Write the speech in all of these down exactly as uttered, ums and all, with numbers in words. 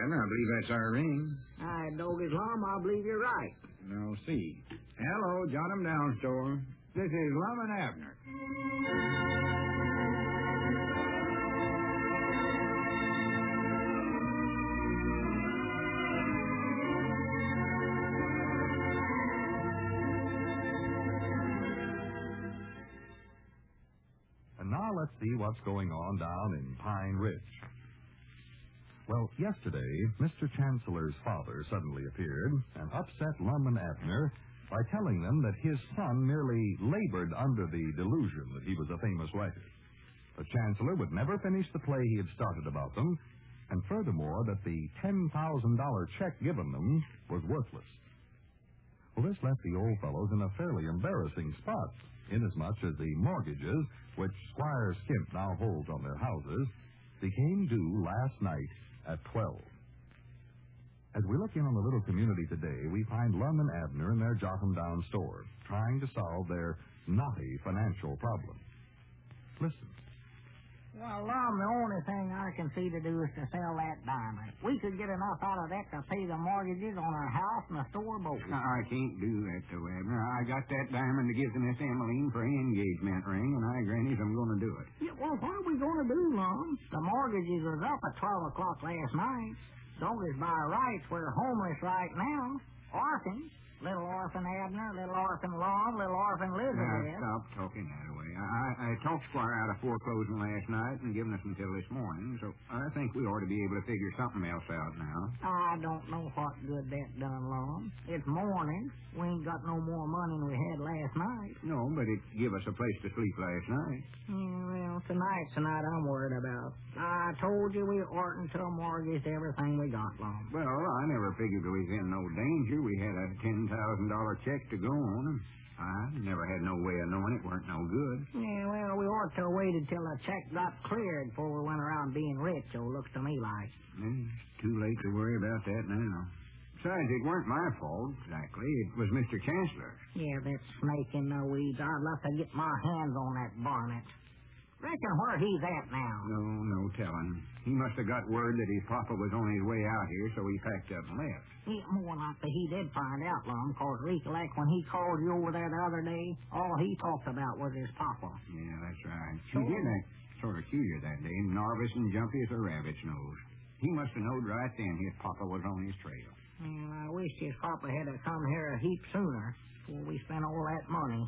Abner. I believe that's our ring. I dog Lum, I believe you're right. Now, see. Hello, jot 'em down, store. This is Lum and Abner. And now let's see what's going on down in Pine Ridge. Well, yesterday, Mister Chancellor's father suddenly appeared and upset Lum and Abner by telling them that his son merely labored under the delusion that he was a famous writer. The Chancellor would never finish the play he had started about them, and furthermore, that the ten thousand dollars check given them was worthless. Well, this left the old fellows in a fairly embarrassing spot, inasmuch as the mortgages, which Squire Skimp now holds on their houses, became due last night at twelve. As we look in on the little community today, we find Lum and Abner in their Jot-em-Down store, trying to solve their knotty financial problem. Listen. Well, Lum, the only thing I can see to do is to sell that diamond. We could get enough out of that to pay the mortgages on our house and the store both. I can't do that, though, Abner. I got that diamond to give to Miss Emmeline for an engagement ring, and I grannies I'm going to do it. Yeah, well, what are we going to do, Lum? The mortgages was up at twelve o'clock last night. Doggies by rights, we're homeless right now. Orphans. Little orphan Abner, little orphan Lum, little orphan Elizabeth. Now, stop talking that way. I, I talked Squire out of foreclosing last night and given us until this morning, so I think we ought to be able to figure something else out now. I don't know what good that done, Lum. It's morning. We ain't got no more money than we had last night. No, but it give us a place to sleep last night. Yeah, well, tonight's the night I'm worried about. I told you we oughtn't to mortgage everything we got, Lum. Well, I never figured we was in no danger. We had a ten thousand dollars check to go on. I never had no way of knowing it weren't no good. Yeah, well, we ought to have waited till the check got cleared before we went around being rich, so it looks to me like. It's too late to worry about that now. Besides, it weren't my fault, exactly. It was Mister Chancellor. Yeah, that snake in the weeds. I'd love to get my hands on that Barnett. Reckon where he's at now. No, no telling. He must have got word that his papa was on his way out here, so he packed up and left. Yeah, more likely he did find out, Lum, because recollect when he called you over there the other day, all he talked about was his papa. Yeah, that's right. Sure. He did act sort of curious that day, nervous and jumpy as a rabbit's nose. He must have knowed right then his papa was on his trail. Well, I wish his papa had to come here a heap sooner before we spent all that money.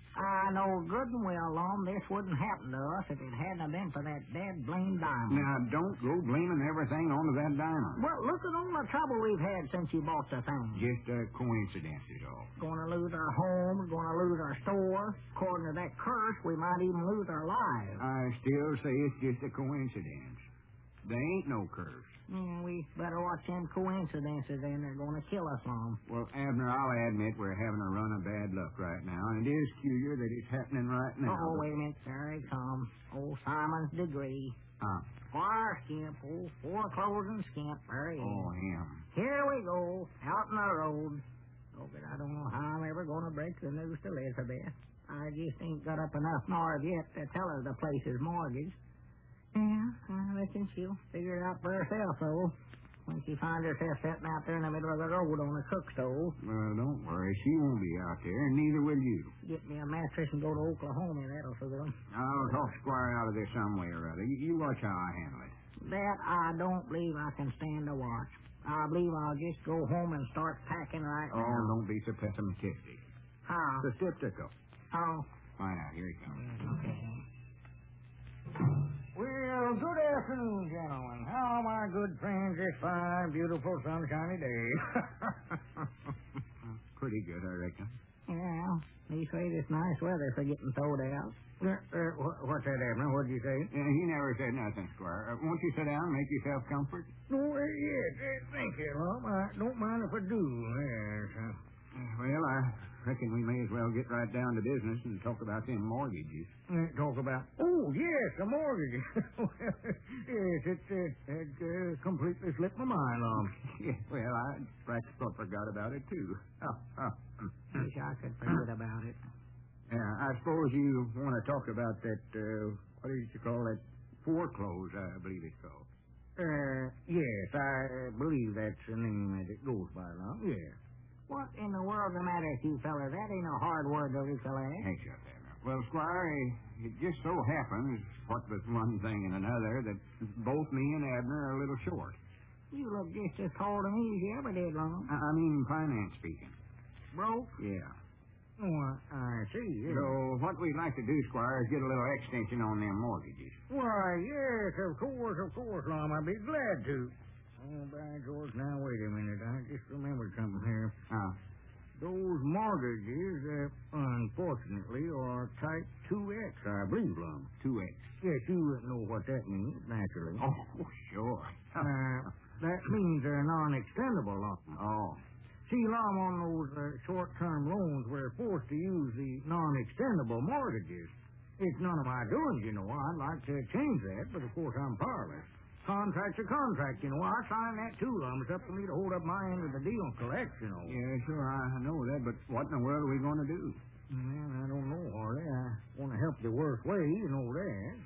I know good and well, Lum, this wouldn't happen to us if it hadn't been for that dead blamed diamond. Now, don't go blaming everything onto that diamond. Well, look at all the trouble we've had since you bought the thing. Just a coincidence is all. Going to lose our home, going to lose our store. According to that curse, we might even lose our lives. I still say it's just a coincidence. There ain't no curse. Yeah, we better watch them coincidences, and they're going to kill us, Lum. Well, Abner, I'll admit we're having a run of bad luck right now, and it is curious that it's happening right now. Oh, wait a minute. There he comes. Old Simon's degree. Huh? Squire Skimp, old foreclosing Skimp. There he is. Oh, him. Here we go, out in the road. Oh, but I don't know how I'm ever going to break the news to Elizabeth. I just ain't got up enough nerve yet to tell her the place is mortgaged. Yeah, I reckon she'll figure it out for herself, though, when she finds herself sitting out there in the middle of the road on a cook stove. Well, don't worry. She won't be out there, and neither will you. Get me a mattress and go to Oklahoma. That'll suit them. I'll talk Squire out of this some way or other. You, you watch how I handle it. That I don't believe I can stand to watch. I believe I'll just go home and start packing right oh, now. Oh, don't be so pessimistic. How? The skeptical. Oh. Find out. Here he comes. Okay. Well, good afternoon, gentlemen. How are my good friends this fine, beautiful, sunshiny day? Pretty good, I reckon. Yeah, he said it's nice weather for getting towed out. Uh, uh, what's that, Abner? What'd you say? Uh, he never said nothing, Squire. Uh, won't you sit down and make yourself comfort? No, uh, yes. Uh, thank you, Lum. I don't mind if I do. Yes. Uh, well, I reckon we may as well get right down to business and talk about them mortgages. Uh, talk about? Oh, yes, the mortgages. yes, it, uh, it uh, completely slipped my mind, Lum. Yeah, well, I practically forgot about it, too. Oh, oh. Wish I could forget about it. Yeah, I suppose you want to talk about that, uh, what did you call that? Foreclose, I believe it's called. Uh, yes, I believe that's the name that it goes by, Lum. Yeah. What in the world's the matter with you, feller? That ain't a hard word to recollect. Hey, shut there now. Well, Squire, it just so happens, what with one thing and another, that both me and Abner are a little short. You look just as tall to me as you ever did, Lum. I I mean, finance speaking. Broke? Yeah. Oh, I, I see. Yeah. So what we'd like to do, Squire, is get a little extension on them mortgages. Why, yes, of course, of course, Lum. I'd be glad to. Oh, by George, now wait a minute. I just remembered something here. Uh, Those mortgages, uh, unfortunately, are type two X, I believe, Lum. two X. Yes, you wouldn't know what that means, naturally. Oh, sure. Uh, that means they're non-extendable, Lum. Oh. See, Lum, on those uh, short-term loans, we're forced to use the non-extendable mortgages. It's none of my doings, you know. I'd like to change that, but of course I'm powerless. Contract's a contract, you know. I signed that too, Lum. It's up to me to hold up my end of the deal and collect, you know. Yeah, sure, I know that, but what in the world are we going to do? Man, I don't know, Harley. I want to help the worst way, you know that.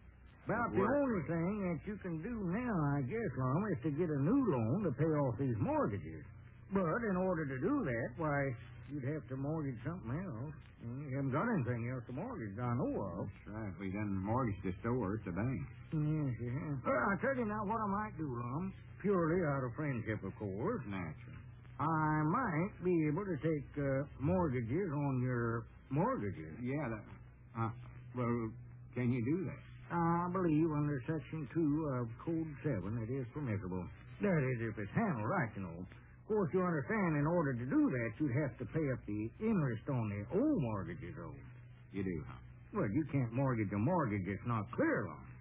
About the worst only thing that you can do now, I guess, Lum, is to get a new loan to pay off these mortgages. But in order to do that, why, you'd have to mortgage something else. And you haven't got anything else to mortgage, I know of. That's right. We done mortgaged the store at the bank. Yes, you have. Well, I'll tell you now what I might do, Lum. Purely out of friendship, of course. Naturally. I might be able to take uh, mortgages on your mortgages. Yeah, that... Uh, well, can you do that? I believe under Section two of Code seven it is permissible. That is, if it's handled right, you know. Of course, you understand, in order to do that, you'd have to pay up the interest on the old mortgages owed. You do, huh? Well, you can't mortgage a mortgage that's not clear on.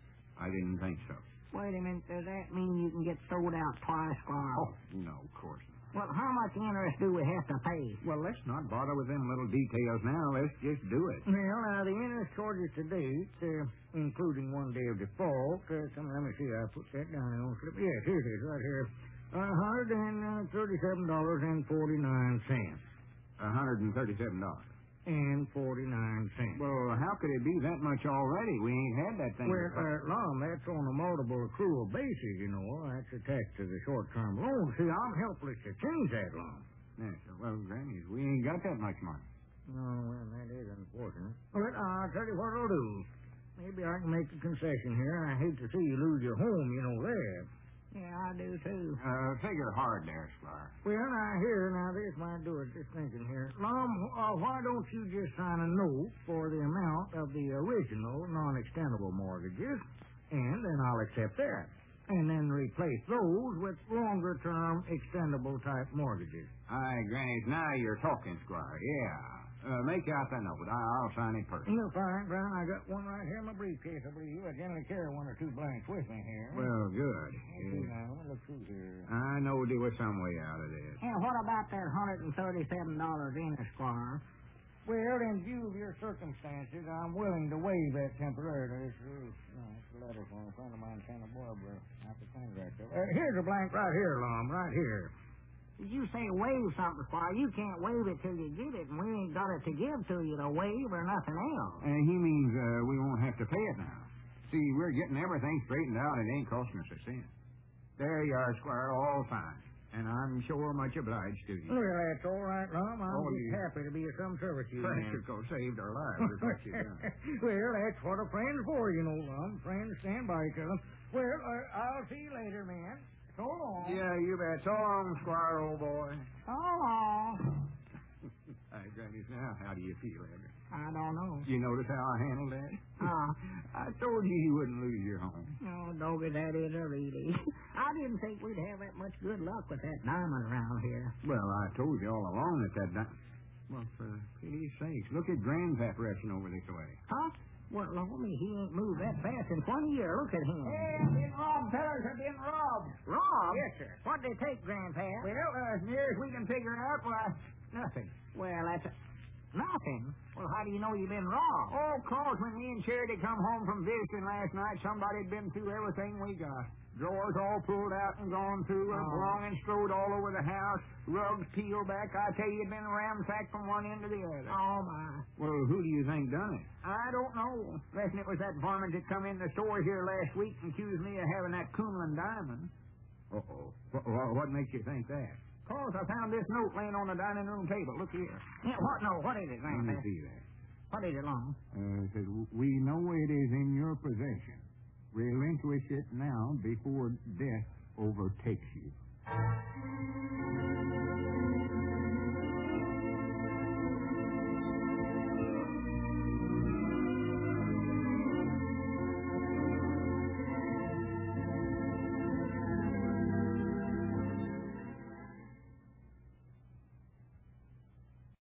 I didn't think so. Wait a minute. Does that mean you can get sold out twice, Squire? Oh, no, of course not. Well, how much interest do we have to pay? Well, let's not bother with them little details now. Let's just do it. Well, uh, the interest charges to date, uh, including one day of default, uh, come, let me see, I put that down on the slip. Yes, here it is, right here. one hundred thirty-seven dollars and forty-nine cents. one hundred thirty-seven dollars. And forty-nine cents. Well, how could it be that much already? We ain't had that thing. Well, uh, Lum, that's on a multiple accrual basis, you know. That's attached to the short-term loan. See, I'm helpless to change that loan. Yes, well, Granny, we ain't got that much money. No, well, that is unfortunate. Well, I'll tell you what I'll do. Maybe I can make a concession here. I hate to see you lose your home, you know that. Yeah, I do, too. Uh, figure hard there, Squire. Well, now, here, now, this might do it. Just thinking here. Lum, uh, why don't you just sign a note for the amount of the original non-extendable mortgages, and then I'll accept that. And then replace those with longer-term extendable-type mortgages. Aye, Granny, now you're talking, Squire. Yeah. Uh, make out the note. I, I'll sign it personally. You're fine, Brown. I got one right here in my briefcase, I believe. I generally carry one or two blanks with me here. Well, good. Let's see now. Let me look through here. I know there was some way out of this. And what about that one hundred thirty-seven dollars interest, Squire? Well, in view of your circumstances, I'm willing to waive that temporarily. This is no, it's a letter from a friend of mine in Santa Barbara. Out the contract. Uh, here's a blank right here, Lum, right here. Did you say waive something, Squire? You can't waive it till you get it, and we ain't got it to give to you to waive or nothing else. And he means uh, we won't have to pay it now. See, we're getting everything straightened out. It ain't costing us a cent. There you are, Squire, all fine. And I'm sure much obliged to you. Well, that's all right, Lum. I'm Oh, just you- happy to be of some service to you. Francisco saved our lives. That's what you done. Well, that's what a friend's for, you know, Lum. Friends stand by each other. Well, uh, I'll see you later, man. So long. Yeah, you bet. So long, Squire, old boy. So long. Hey, Granny, now, how do you feel, Edgar? I don't know. You notice how I handled that? Uh, I told you you wouldn't lose your home. no, doggy, that is a really. I didn't think we'd have that much good luck with that diamond around here. Well, I told you all along that that... Di- well, for pity's sakes, look at Grand's apparition over this way. Huh? Well, Lord, he ain't moved that fast in twenty years. Look at him. Hey, I've been robbed, fellas. I've been robbed. Robbed? Yes, sir. What'd they take, Grandpa? Well, uh, as near as we can figure it out, why, nothing. Well, that's a... Nothing? Well, how do you know you've been robbed? Oh, 'cause when me and Charity come home from visiting last night, somebody'd been through everything we got. Drawers all pulled out and gone through, and Oh. belongings strewed all over the house, rugs peeled back. I tell you, it'd been ransacked from one end to the other. Oh, my. Well, who do you think done it? I don't know. Reckon it was that varmint that come in the store here last week and accused me of having that Coonlin diamond. Uh-oh. What, what makes you think that? 'Cause I found this note laying on the dining room table. Look here. Yeah, what? No, what is it, Let me Grandpa? see that. What is it, Long? Uh, it says, we know it is in your possession. Relinquish it now before death overtakes you.